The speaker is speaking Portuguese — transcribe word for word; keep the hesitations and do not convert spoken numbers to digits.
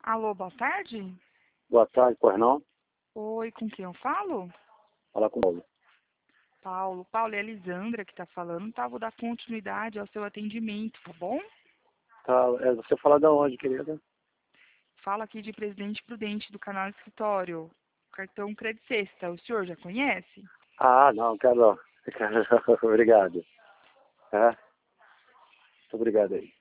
Alô, boa tarde? Boa tarde, pois não? Oi, com quem eu falo? Fala com o Paulo. Paulo. Paulo, é a Lisandra que tá falando, tá? Vou dar continuidade ao seu atendimento, tá bom? Tá, é, você fala da onde, querida? Fala aqui de Presidente Prudente do canal Escritório. Cartão Credit Sexta. O senhor já conhece? Ah, não, quero não. Obrigado. É? Muito obrigado aí.